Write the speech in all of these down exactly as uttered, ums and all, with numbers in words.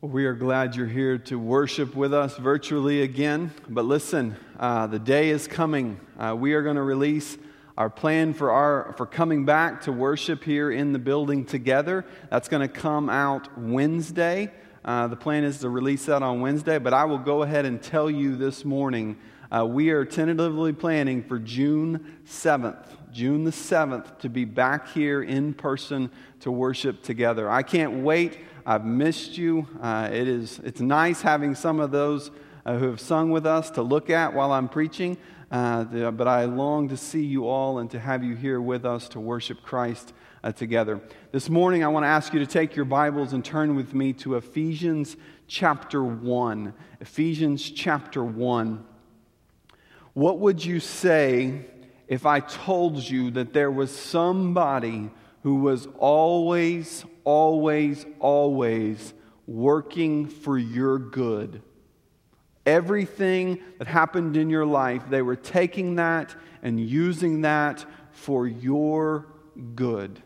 We are glad you're here to worship with us virtually again. But listen, uh, the day is coming. Uh, we are going to release our plan for our for coming back to worship here in the building together. That's going to come out Wednesday. Uh, the plan is to release that on Wednesday, but I will go ahead and tell you this morning, uh, we are tentatively planning for June seventh, June the seventh, to be back here in person to worship together. I can't wait. I've missed you. Uh, it is, it's nice having some of those uh, who have sung with us to look at while I'm preaching, uh, the, but I long to see you all and to have you here with us to worship Christ uh, together. This morning, I want to ask you to take your Bibles and turn with me to Ephesians chapter one. Ephesians chapter one. What would you say if I told you that there was somebody who was always, always, always working for your good? Everything that happened in your life, they were taking that and using that for your good.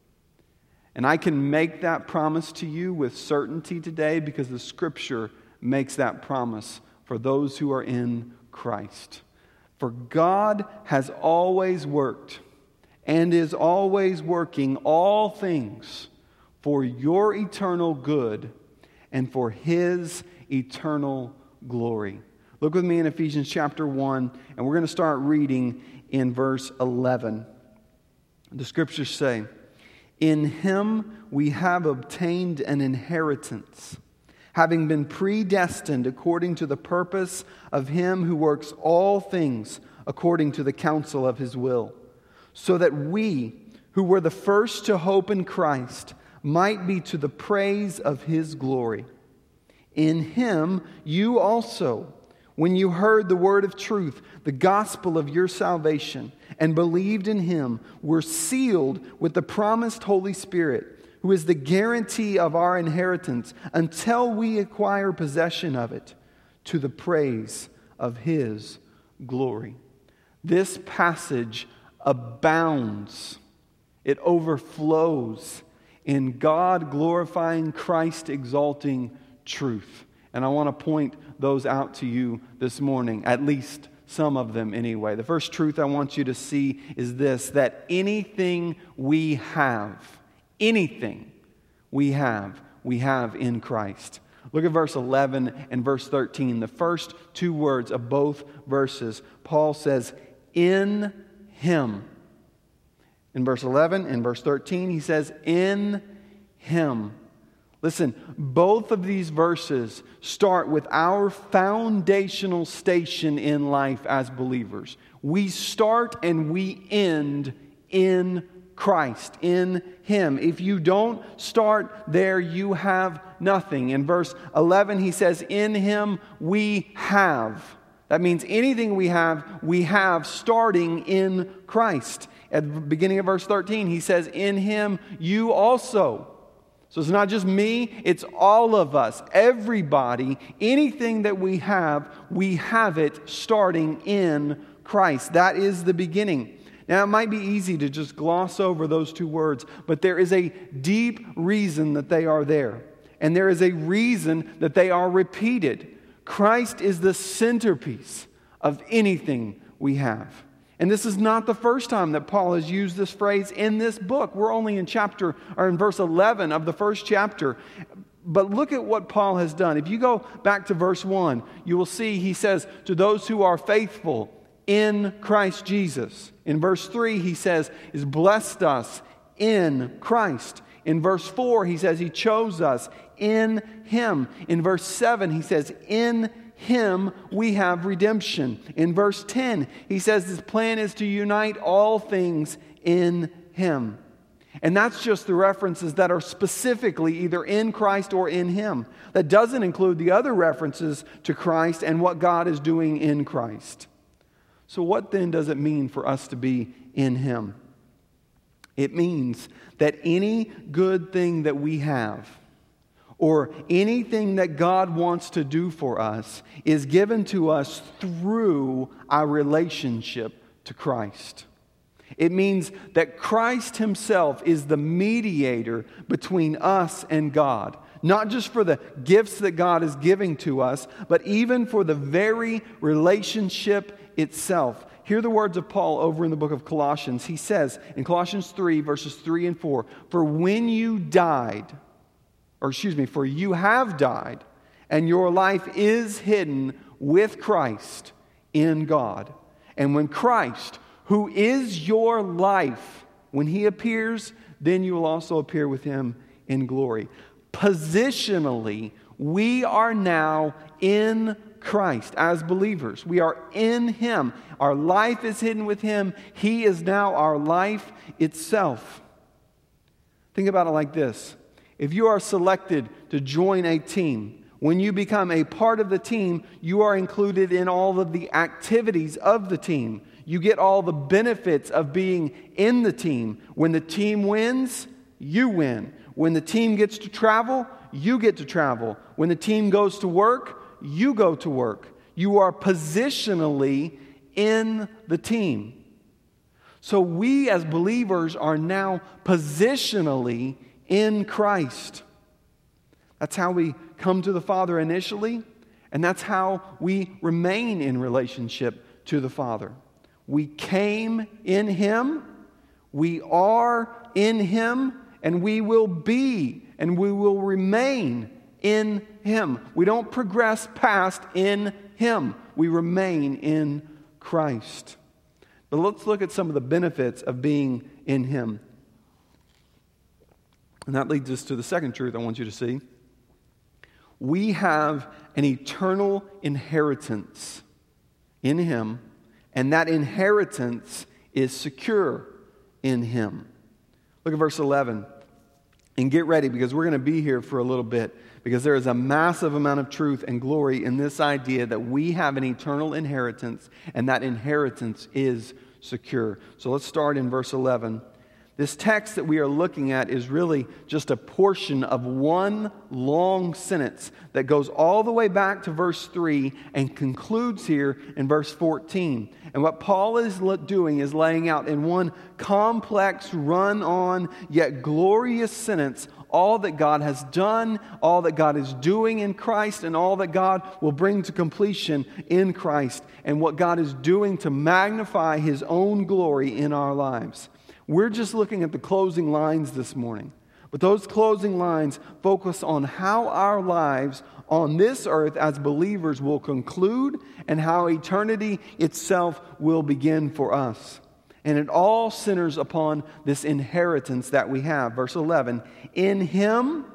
And I can make that promise to you with certainty today because the Scripture makes that promise for those who are in Christ. For God has always worked and is always working all things for your eternal good and for His eternal glory. Look with me in Ephesians chapter one, and we're going to start reading in verse eleven. The Scriptures say, "In Him we have obtained an inheritance, having been predestined according to the purpose of Him who works all things according to the counsel of His will, so that we, who were the first to hope in Christ, might be to the praise of His glory. In Him you also, when you heard the word of truth, the gospel of your salvation, and believed in Him, were sealed with the promised Holy Spirit, who is the guarantee of our inheritance until we acquire possession of it, to the praise of His glory." This passage abounds, it overflows in God glorifying, Christ exalting truth. And I want to point those out to you this morning, at least some of them anyway. The first truth I want you to see is this, that anything we have, anything we have, we have in Christ. Look at verse eleven and verse thirteen. The first two words of both verses, Paul says, "In Him." In verse eleven and verse thirteen, he says, "In Him." Listen, both of these verses start with our foundational station in life as believers. We start and we end in Christ, in Him. If you don't start there, you have nothing. In verse eleven, he says, "In Him we have." That means anything we have, we have starting in Christ. At the beginning of verse thirteen, he says, "In Him you also." So it's not just me, it's all of us. Everybody, anything that we have, we have it starting in Christ. That is the beginning. Now, it might be easy to just gloss over those two words, but there is a deep reason that they are there. And there is a reason that they are repeated. Christ is the centerpiece of anything we have. And this is not the first time that Paul has used this phrase in this book. We're only in chapter, or in verse eleven of the first chapter. But look at what Paul has done. If you go back to verse one, you will see he says, "To those who are faithful in Christ Jesus." In verse three, he says, "He's blessed us in Christ." In verse four, he says, "He chose us in Him." In verse seven, he says, "In Him we have redemption." In verse ten, he says his plan is to unite all things in Him. And that's just the references that are specifically either in Christ or in Him. That doesn't include the other references to Christ and what God is doing in Christ. So what then does it mean for us to be in Him? It means that any good thing that we have, or anything that God wants to do for us, is given to us through our relationship to Christ. It means that Christ Himself is the mediator between us and God. not just for the gifts that God is giving to us, but even for the very relationship itself. Hear the words of Paul over in the book of Colossians. He says in Colossians three, verses three and four, "For when you died," or excuse me, "for you have died, and your life is hidden with Christ in God. And when Christ, who is your life, when He appears, then you will also appear with Him in glory." Positionally, we are now in Christ as believers. We are in Him. Our life is hidden with Him. He is now our life itself. Think about it like this. If you are selected to join a team, when you become a part of the team, you are included in all of the activities of the team. You get all the benefits of being in the team. When the team wins, you win. When the team gets to travel, you get to travel. When the team goes to work, you go to work. You are positionally in the team. So we as believers are now positionally in Christ. That's how we come to the Father initially, and that's how we remain in relationship to the Father. We came in Him, we are in Him, and we will be and we will remain in Him. We don't progress past in Him. We remain in Christ. But let's look at some of the benefits of being in Him. And that leads us to the second truth I want you to see. We have an eternal inheritance in Him, and that inheritance is secure in Him. Look at verse eleven. And get ready, because we're going to be here for a little bit, because there is a massive amount of truth and glory in this idea that we have an eternal inheritance, and that inheritance is secure. So let's start in verse eleven. This text that we are looking at is really just a portion of one long sentence that goes all the way back to verse three and concludes here in verse fourteen. And what Paul is doing is laying out in one complex, run-on, yet glorious sentence all that God has done, all that God is doing in Christ, and all that God will bring to completion in Christ, and what God is doing to magnify His own glory in our lives. We're just looking at the closing lines this morning. But those closing lines focus on how our lives on this earth as believers will conclude and how eternity itself will begin for us. And it all centers upon this inheritance that we have. Verse eleven, in Him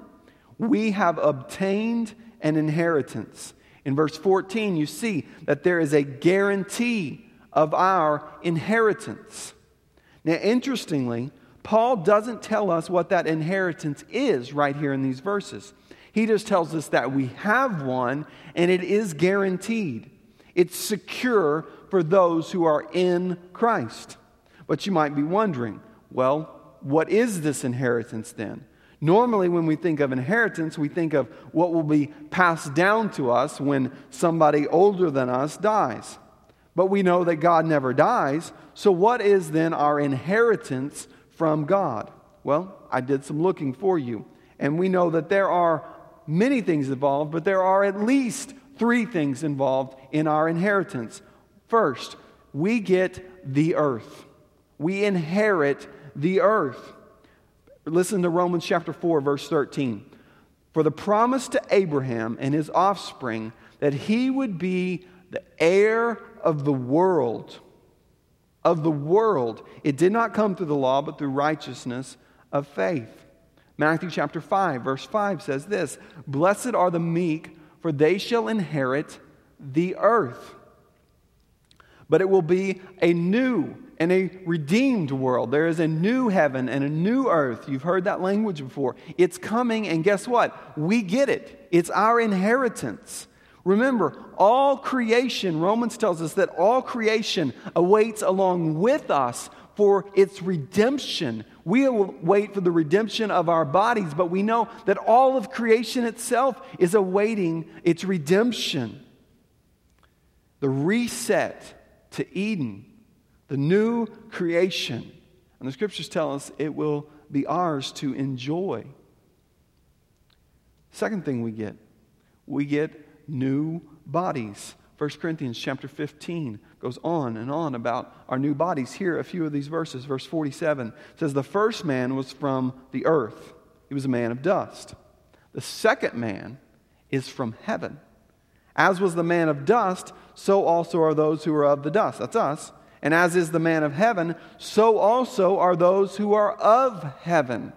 we have obtained an inheritance. In verse fourteen, you see that there is a guarantee of our inheritance. Now, interestingly, Paul doesn't tell us what that inheritance is right here in these verses. He just tells us that we have one, and it is guaranteed. It's secure for those who are in Christ. But you might be wondering, well, what is this inheritance then? Normally, when we think of inheritance, we think of what will be passed down to us when somebody older than us dies. But we know that God never dies, so what is then our inheritance from God? Well, I did some looking for you, and we know that there are many things involved, but there are at least three things involved in our inheritance. First, we get the earth. We inherit the earth. Listen to Romans chapter four, verse thirteen. For the promise to Abraham and his offspring that he would be the heir of the world, of the world. It did not come through the law, but through righteousness of faith. Matthew chapter five, verse five says this, blessed are the meek, for they shall inherit the earth. But it will be a new and a redeemed world. There is a new heaven and a new earth. You've heard that language before. It's coming, and guess what? We get it. It's our inheritance. Remember, all creation, Romans tells us that all creation awaits along with us for its redemption. We wait for the redemption of our bodies, but we know that all of creation itself is awaiting its redemption. The reset to Eden, the new creation. And the scriptures tell us it will be ours to enjoy. Second thing we get, we get new bodies. First Corinthians chapter fifteen goes on and on about our new bodies. Here, a few of these verses. Verse forty-seven says, the first man was from the earth. He was a man of dust. The second man is from heaven. As was the man of dust, so also are those who are of the dust. That's us. And as is the man of heaven, so also are those who are of heaven.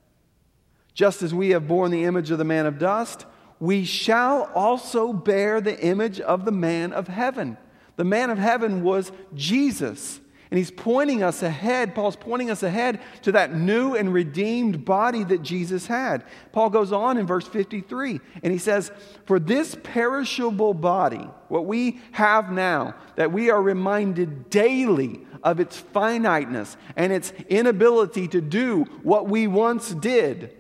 Just as we have borne the image of the man of dust, we shall also bear the image of the man of heaven. The man of heaven was Jesus. And he's pointing us ahead, Paul's pointing us ahead to that new and redeemed body that Jesus had. Paul goes on in verse fifty-three, and he says, for this perishable body, what we have now, that we are reminded daily of its finiteness and its inability to do what we once did.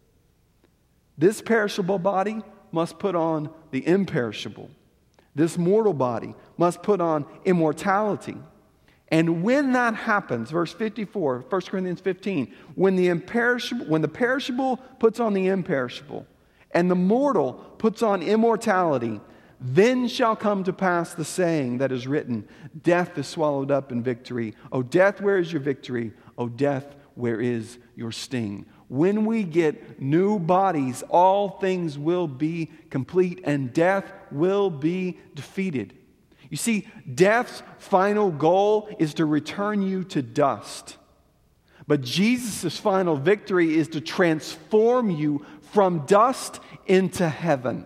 This perishable body must put on the imperishable. This mortal body must put on immortality. And when that happens, verse fifty-four, First Corinthians fifteen, when the imperishable, when the perishable puts on the imperishable, and the mortal puts on immortality, then shall come to pass the saying that is written, death is swallowed up in victory. O death, where is your victory? O death, where is your sting? When we get new bodies, all things will be complete and death will be defeated. You see, death's final goal is to return you to dust. But Jesus' final victory is to transform you from dust into heaven.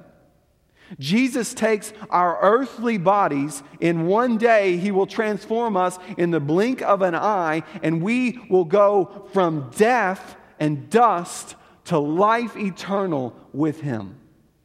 Jesus takes our earthly bodies. In one day, He will transform us in the blink of an eye, and we will go from death and dust to life eternal with Him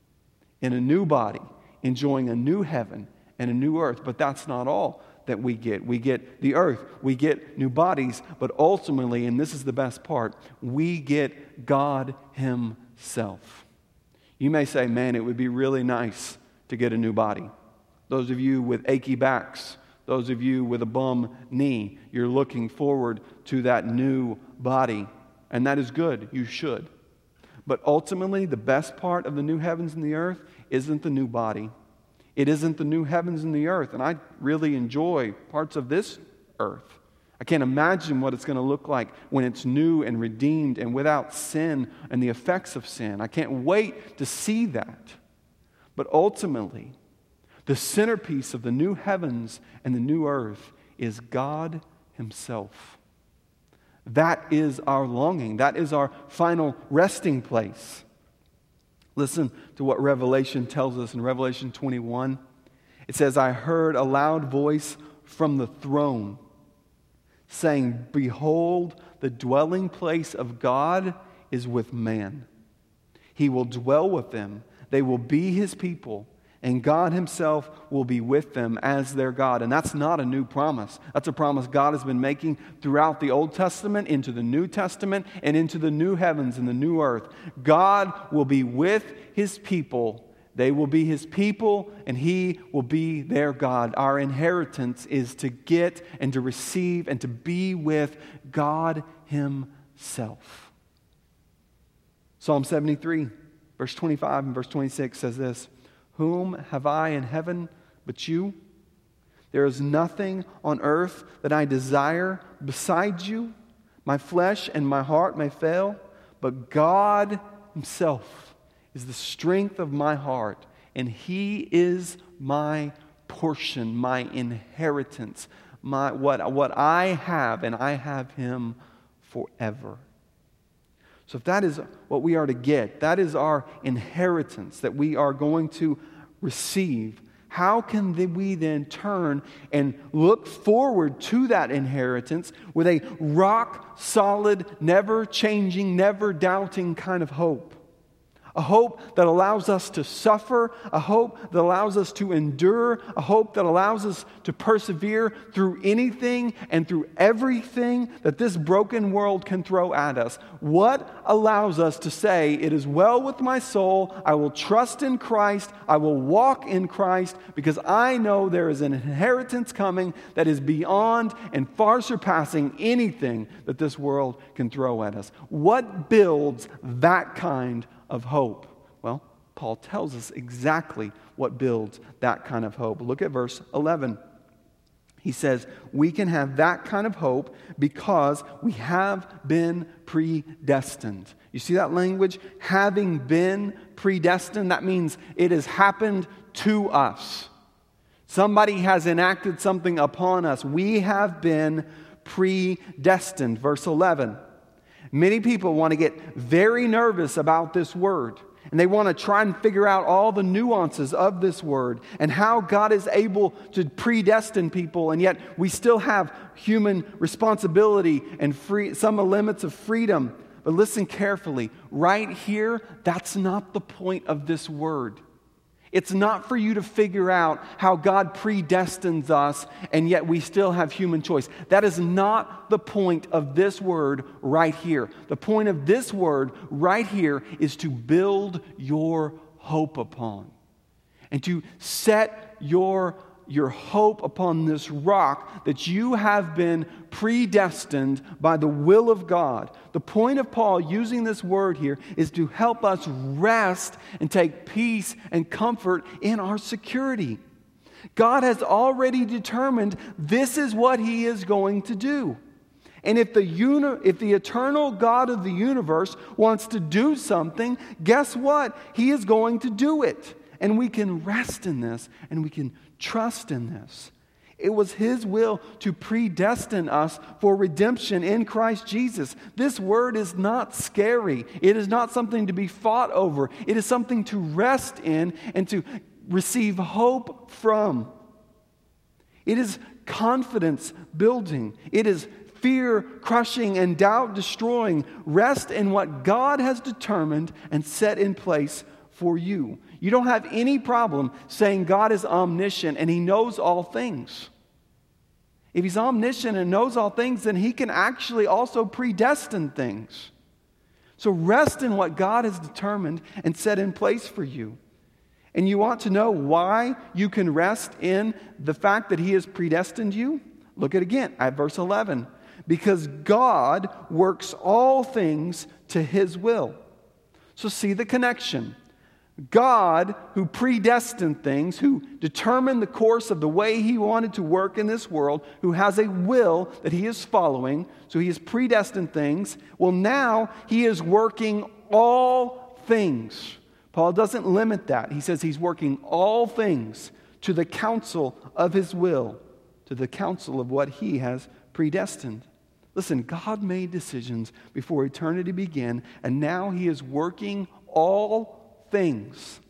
in a new body, enjoying a new heaven and a new earth. But that's not all that we get. We get the earth, we get new bodies, but ultimately, and this is the best part, we get God Himself. You may say, man, it would be really nice to get a new body. Those of you with achy backs, those of you with a bum knee, you're looking forward to that new body. And that is good. You should. But ultimately, the best part of the new heavens and the earth isn't the new body. It isn't the new heavens and the earth. And I really enjoy parts of this earth. I can't imagine what it's going to look like when it's new and redeemed and without sin and the effects of sin. I can't wait to see that. But ultimately, the centerpiece of the new heavens and the new earth is God Himself. That is our longing. That is our final resting place. Listen to what Revelation tells us in Revelation twenty-one. It says, I heard a loud voice from the throne saying, behold, the dwelling place of God is with man. He will dwell with them. They will be His people. And God Himself will be with them as their God. And that's not a new promise. That's a promise God has been making throughout the Old Testament, into the New Testament, and into the new heavens and the new earth. God will be with His people. They will be His people, and He will be their God. Our inheritance is to get and to receive and to be with God Himself. Psalm seventy-three, verse twenty-five and verse twenty-six says this, whom have I in heaven but you? There is nothing on earth that I desire besides you. My flesh and my heart may fail, but God Himself is the strength of my heart, and He is my portion, my inheritance, my what, what I have, and I have Him forever. So if that is what we are to get, that is our inheritance that we are going to receive, how can we then turn and look forward to that inheritance with a rock-solid, never-changing, never-doubting kind of hope? A hope that allows us to suffer, a hope that allows us to endure, a hope that allows us to persevere through anything and through everything that this broken world can throw at us. What allows us to say, it is well with my soul, I will trust in Christ, I will walk in Christ, because I know there is an inheritance coming that is beyond and far surpassing anything that this world can throw at us? What builds that kind of hope? Well, Paul tells us exactly what builds that kind of hope. Look at verse eleven. He says, we can have that kind of hope because we have been predestined. You see that language? Having been predestined, that means it has happened to us. Somebody has enacted something upon us. We have been predestined. Verse eleven. Many people want to get very nervous about this word. And they want to try and figure out all the nuances of this word and how God is able to predestine people. And yet we still have human responsibility and free, some limits of freedom. But listen carefully. Right here, that's not the point of this word. It's not for you to figure out how God predestines us and yet we still have human choice. That is not the point of this word right here. The point of this word right here is to build your hope upon and to set your your hope upon this rock that you have been predestined by the will of God. The point of Paul using this word here is to help us rest and take peace and comfort in our security. God has already determined this is what He is going to do. And if the uni- if the eternal God of the universe wants to do something, guess what? He is going to do it. And we can rest in this and we can trust in this. It was His will to predestine us for redemption in Christ Jesus. This word is not scary. It is not something to be fought over. It is something to rest in and to receive hope from. It is confidence building. It is fear crushing and doubt destroying. Rest in what God has determined and set in place for you. You don't have any problem saying God is omniscient and He knows all things. If He's omniscient and knows all things, then He can actually also predestine things. So rest in what God has determined and set in place for you. And you want to know why you can rest in the fact that He has predestined you? Look at again at verse eleven. Because God works all things to His will. So see the connection. God, who predestined things, who determined the course of the way He wanted to work in this world, who has a will that He is following, so He has predestined things, well, now He is working all things. Paul doesn't limit that. He says He's working all things to the counsel of His will, to the counsel of what He has predestined. Listen, God made decisions before eternity began, and now He is working all things,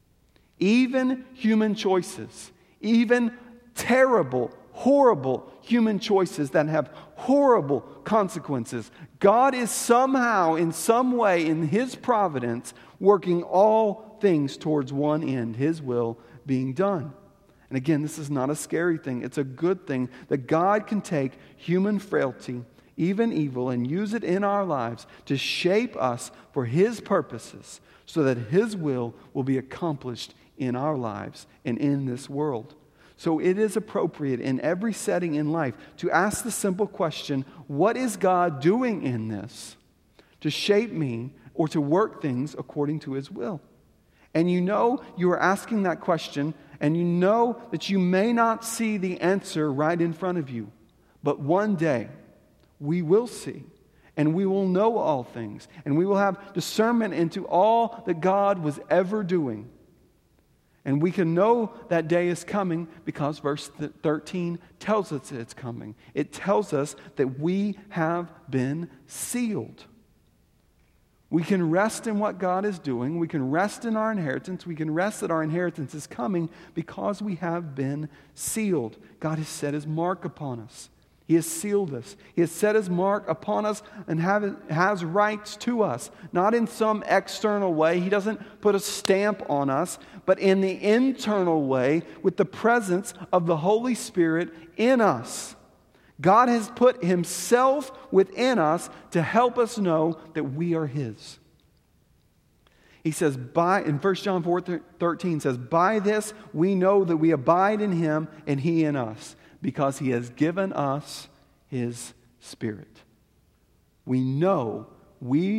even human choices, even terrible, horrible human choices that have horrible consequences. God is somehow, in some way, in His providence, working all things towards one end, His will being done. And again, this is not a scary thing. It's a good thing that God can take human frailty, even evil, and use it in our lives to shape us for His purposes, so that His will will be accomplished in our lives and in this world. So it is appropriate in every setting in life to ask the simple question, what is God doing in this to shape me or to work things according to His will? And you know you are asking that question, and you know that you may not see the answer right in front of you. But one day we will see. And we will know all things. And we will have discernment into all that God was ever doing. And we can know that day is coming because verse thirteen tells us it's coming. It tells us that we have been sealed. We can rest in what God is doing. We can rest in our inheritance. We can rest that our inheritance is coming because we have been sealed. God has set His mark upon us. He has sealed us. He has set His mark upon us and have, has rights to us. Not in some external way. He doesn't put a stamp on us, but in the internal way with the presence of the Holy Spirit in us. God has put Himself within us to help us know that we are His. He says, by, in First John four thirteen says, by this we know that we abide in Him and He in us, because He has given us His Spirit. We know we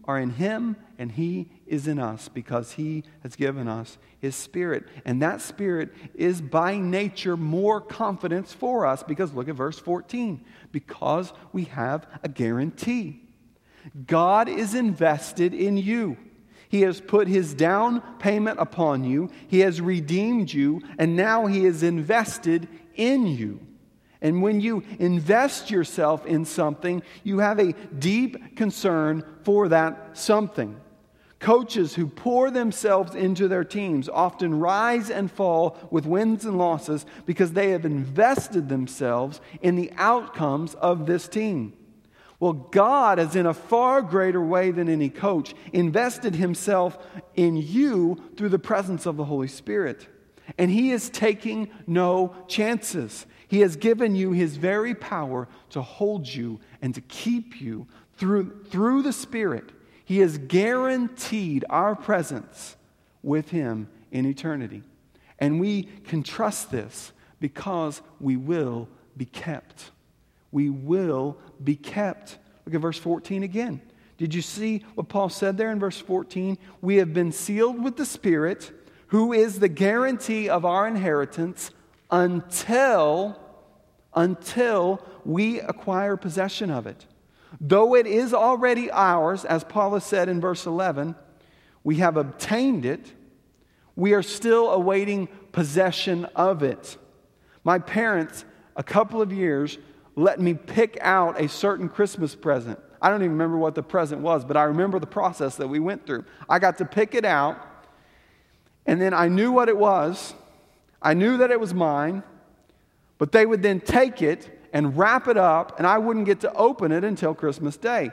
are in him and he is in us because he has given us his Spirit. And that Spirit is by nature more confidence for us because look at verse fourteen. Because we have a guarantee. God is invested in you. He has put his down payment upon you. He has redeemed you. And now he is invested in you. And when you invest yourself in something, you have a deep concern for that something. Coaches who pour themselves into their teams often rise and fall with wins and losses because they have invested themselves in the outcomes of this team. Well, God has, in a far greater way than any coach, invested himself in you through the presence of the Holy Spirit. And he is taking no chances. He has given you his very power to hold you and to keep you through, through the Spirit. He has guaranteed our presence with him in eternity. And we can trust this because we will be kept. We will be kept. Look at verse fourteen again. Did you see what Paul said there in verse fourteen? We have been sealed with the Spirit, who is the guarantee of our inheritance until, until we acquire possession of it. Though it is already ours, as Paul has said in verse eleven, we have obtained it, we are still awaiting possession of it. My parents, a couple of years, let me pick out a certain Christmas present. I don't even remember what the present was, but I remember the process that we went through. I got to pick it out, and then I knew what it was. I knew that it was mine, but they would then take it and wrap it up, and I wouldn't get to open it until Christmas Day.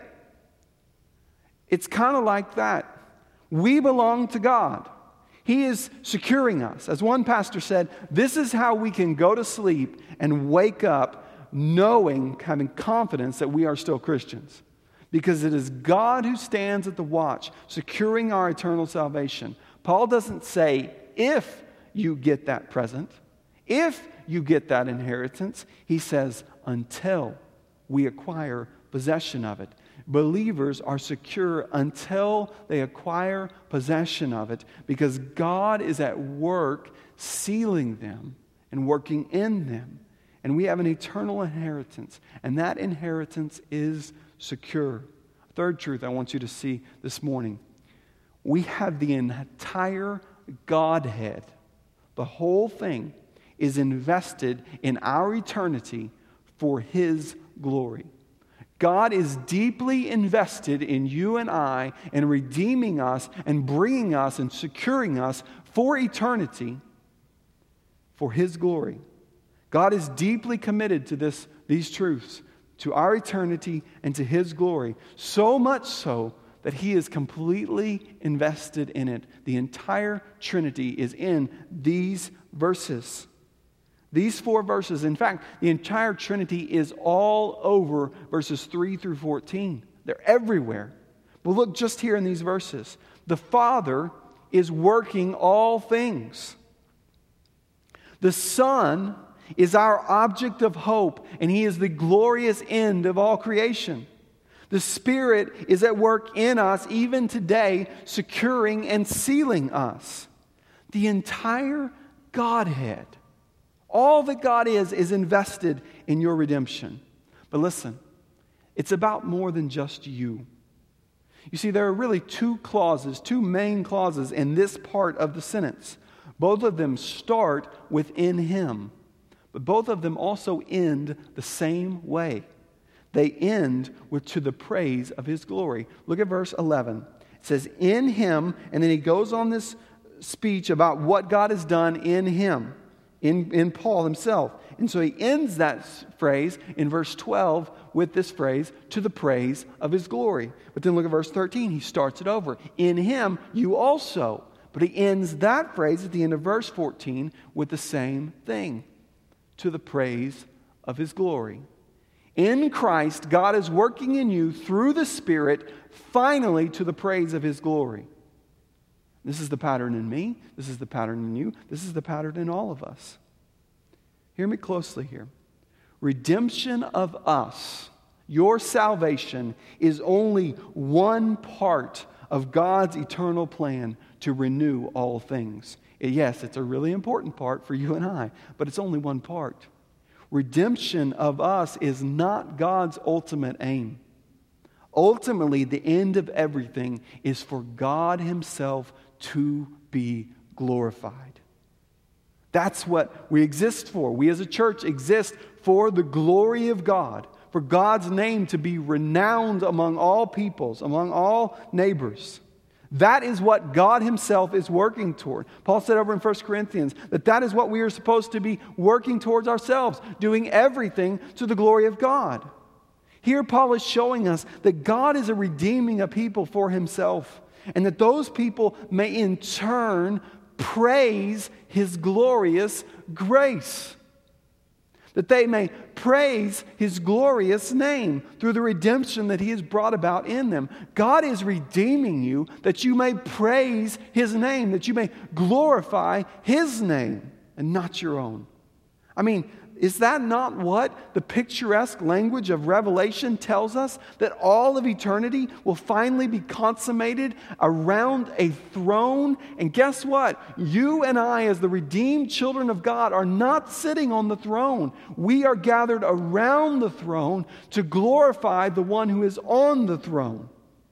It's kind of like that. We belong to God. He is securing us. As one pastor said, this is how we can go to sleep and wake up knowing, having confidence that we are still Christians. Because it is God who stands at the watch, securing our eternal salvation. Paul doesn't say, if you get that present, if you get that inheritance. He says, until we acquire possession of it. Believers are secure until they acquire possession of it because God is at work sealing them and working in them. And we have an eternal inheritance, and that inheritance is secure. Third truth I want you to see this morning. We have the entire Godhead. The whole thing is invested in our eternity for his glory. God is deeply invested in you and I and redeeming us and bringing us and securing us for eternity for his glory. God is deeply committed to this, these truths, to our eternity and to his glory, so much so that he is completely invested in it. The entire Trinity is in these verses. These four verses, in fact, the entire Trinity is all over verses three through fourteen. They're everywhere. But look just here in these verses. The Father is working all things. The Son is our object of hope, and he is the glorious end of all creation. The Spirit is at work in us even today, securing and sealing us. The entire Godhead, all that God is, is invested in your redemption. But listen, it's about more than just you. You see, there are really two clauses, two main clauses in this part of the sentence. Both of them start within him, but both of them also end the same way. They end with to the praise of his glory. Look at verse eleven. It says, in him, and then he goes on this speech about what God has done in him, in, in Paul himself. And so he ends that phrase in verse twelve with this phrase, to the praise of his glory. But then look at verse thirteen. He starts it over. In him, you also. But he ends that phrase at the end of verse fourteen with the same thing, to the praise of his glory. In Christ, God is working in you through the Spirit, finally to the praise of his glory. This is the pattern in me. This is the pattern in you. This is the pattern in all of us. Hear me closely here. Redemption of us Your salvation is only one part of God's eternal plan to renew all things. Yes, it's a really important part for you and I, but it's only one part. Redemption of us is not God's ultimate aim. Ultimately, the end of everything is for God Himself to be glorified. That's what we exist for. We as a church exist for the glory of God, for God's name to be renowned among all peoples, among all neighbors. That is what God Himself is working toward. Paul said over in First Corinthians that that is what we are supposed to be working towards ourselves, doing everything to the glory of God. Here Paul is showing us that God is a redeeming a people for Himself, and that those people may in turn praise His glorious grace. That they may praise His glorious name through the redemption that He has brought about in them. God is redeeming you that you may praise His name, that you may glorify His name and not your own. I mean, is that not what the picturesque language of Revelation tells us? That all of eternity will finally be consummated around a throne. And guess what? You and I, as the redeemed children of God, are not sitting on the throne. We are gathered around the throne to glorify the one who is on the throne.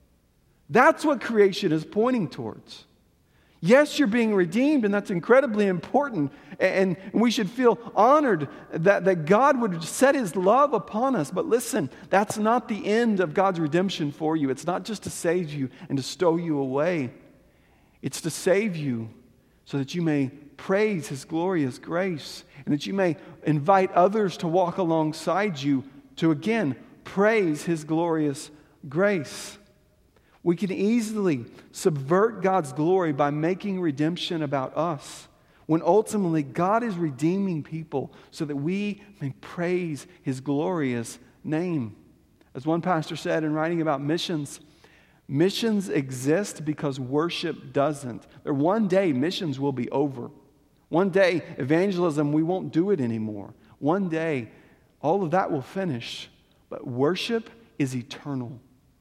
That's what creation is pointing towards. Yes, you're being redeemed, and that's incredibly important. And we should feel honored that, that God would set His love upon us. But listen, that's not the end of God's redemption for you. It's not just to save you and to stow you away. It's to save you so that you may praise His glorious grace, and that you may invite others to walk alongside you to, again, praise His glorious grace. We can easily subvert God's glory by making redemption about us, when ultimately God is redeeming people so that we may praise His glorious name. As one pastor said in writing about missions, missions exist because worship doesn't. Or one day missions will be over. One day evangelism, we won't do it anymore. One day all of that will finish. But worship is eternal.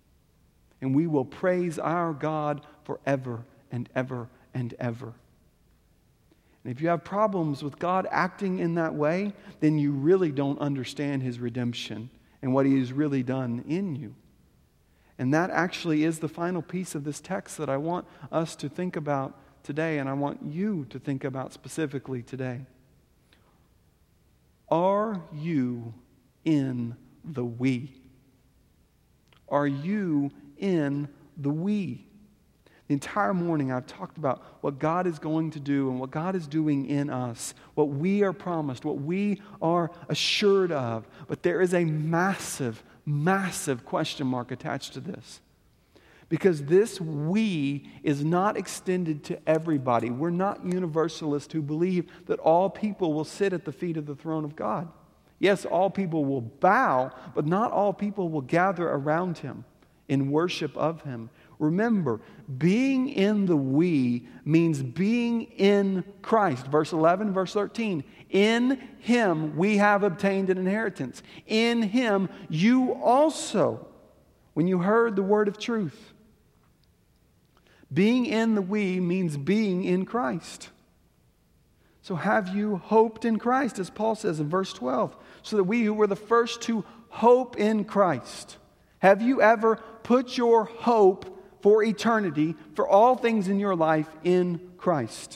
And we will praise our God forever and ever and ever. And if you have problems with God acting in that way, then you really don't understand His redemption and what He has really done in you. And that actually is the final piece of this text that I want us to think about today, and I want you to think about specifically today. Are you in the we? Are you in the we? The entire morning I've talked about what God is going to do and what God is doing in us, what we are promised, what we are assured of. But there is a massive, massive question mark attached to this. Because this we is not extended to everybody. We're not universalists who believe that all people will sit at the feet of the throne of God. Yes, all people will bow, but not all people will gather around Him in worship of Him. Remember, being in the we means being in Christ. Verse eleven, verse thirteen. In Him we have obtained an inheritance. In Him you also, when you heard the word of truth. Being in the we means being in Christ. So have you hoped in Christ, as Paul says in verse twelve, so that we who were the first to hope in Christ. Have you ever put your hope for eternity, for all things in your life, in Christ?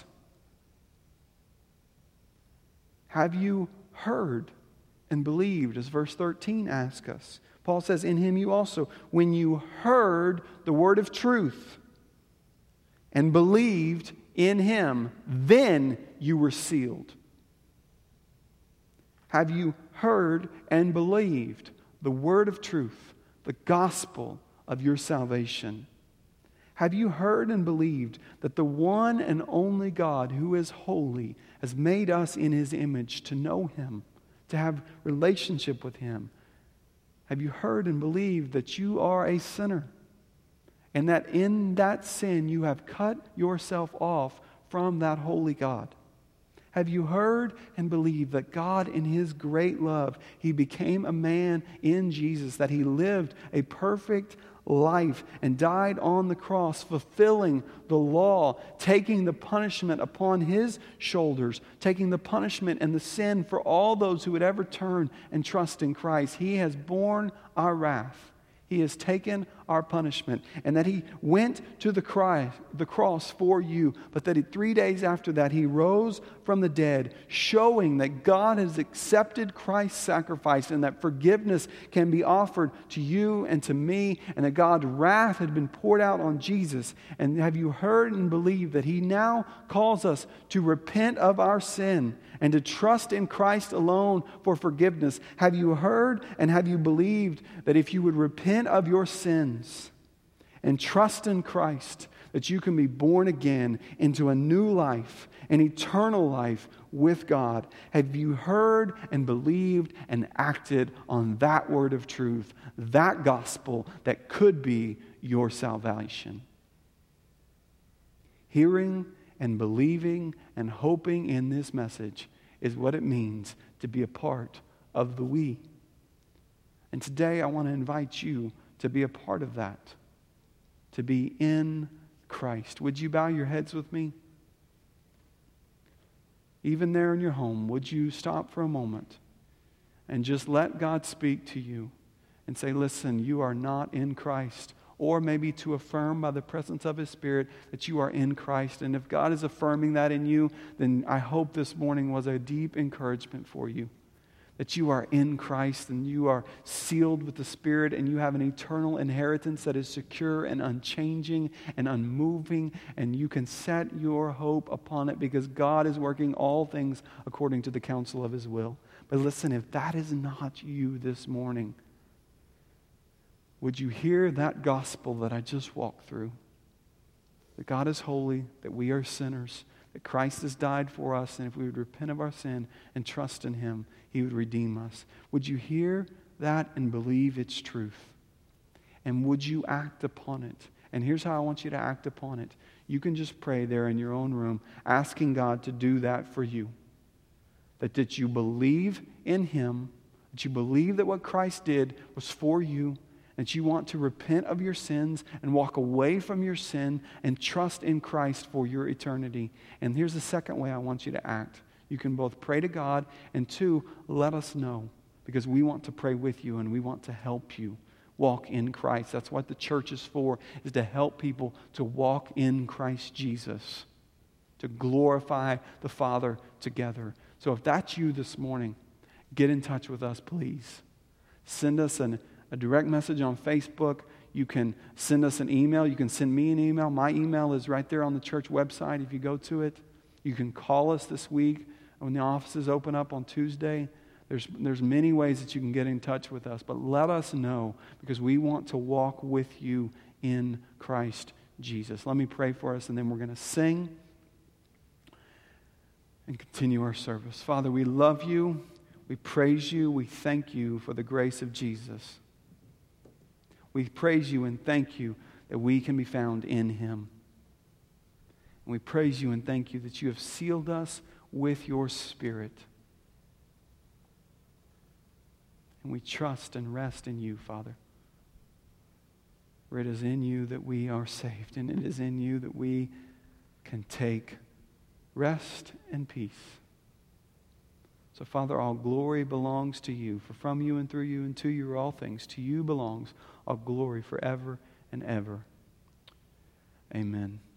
Have you heard and believed, as verse thirteen asks us? Paul says, in Him you also, when you heard the word of truth and believed in Him, then you were sealed. Have you heard and believed the word of truth, the gospel of your salvation? Have you heard and believed that the one and only God who is holy has made us in His image to know Him, to have relationship with Him? Have you heard and believed that you are a sinner and that in that sin you have cut yourself off from that holy God? Have you heard and believed that God, in His great love, He became a man in Jesus, that He lived a perfect life and died on the cross, fulfilling the law, taking the punishment upon His shoulders, taking the punishment and the sin for all those who would ever turn and trust in Christ. He has borne our wrath. He has taken our punishment, and that He went to the cry, the cross for you, but that he, three days after that He rose from the dead, showing that God has accepted Christ's sacrifice and that forgiveness can be offered to you and to me, and that God's wrath had been poured out on Jesus. And have you heard and believed that He now calls us to repent of our sin and to trust in Christ alone for forgiveness? Have you heard and have you believed that if you would repent of your sins and trust in Christ, that you can be born again into a new life, an eternal life with God? Have you heard and believed and acted on that word of truth, that gospel that could be your salvation? Hearing and believing and hoping in this message is what it means to be a part of the we. And today I want to invite you to be a part of that, to be in Christ. Would you bow your heads with me? Even there in your home, would you stop for a moment and just let God speak to you and say, listen, you are not in Christ. Or maybe to affirm by the presence of His Spirit that you are in Christ. And if God is affirming that in you, then I hope this morning was a deep encouragement for you. That you are in Christ and you are sealed with the Spirit and you have an eternal inheritance that is secure and unchanging and unmoving, and you can set your hope upon it because God is working all things according to the counsel of His will. But listen, if that is not you this morning, would you hear that gospel that I just walked through? That God is holy, that we are sinners, that Christ has died for us, and if we would repent of our sin and trust in Him, He would redeem us. Would you hear that and believe its truth? And would you act upon it? And here's how I want you to act upon it. You can just pray there in your own room, asking God to do that for you. That, that you believe in Him, that you believe that what Christ did was for you, that you want to repent of your sins and walk away from your sin and trust in Christ for your eternity. And here's the second way I want you to act. You can both pray to God and two, let us know, because we want to pray with you and we want to help you walk in Christ. That's what the church is for, is to help people to walk in Christ Jesus, to glorify the Father together. So if that's you this morning, get in touch with us, please. Send us an a direct message on Facebook. You can send us an email. You can send me an email. My email is right there on the church website if you go to it. You can call us this week when the offices open up on Tuesday. There's, there's many ways that you can get in touch with us, but let us know because we want to walk with you in Christ Jesus. Let me pray for us and then we're going to sing and continue our service. Father, we love you. We praise you. We thank you for the grace of Jesus. We praise you and thank you that we can be found in Him. And we praise you and thank you that you have sealed us with your Spirit. And we trust and rest in you, Father. For it is in you that we are saved, and it is in you that we can take rest and peace. So, Father, all glory belongs to you, for from you and through you and to you are all things. To you belongs all glory forever and ever. Amen.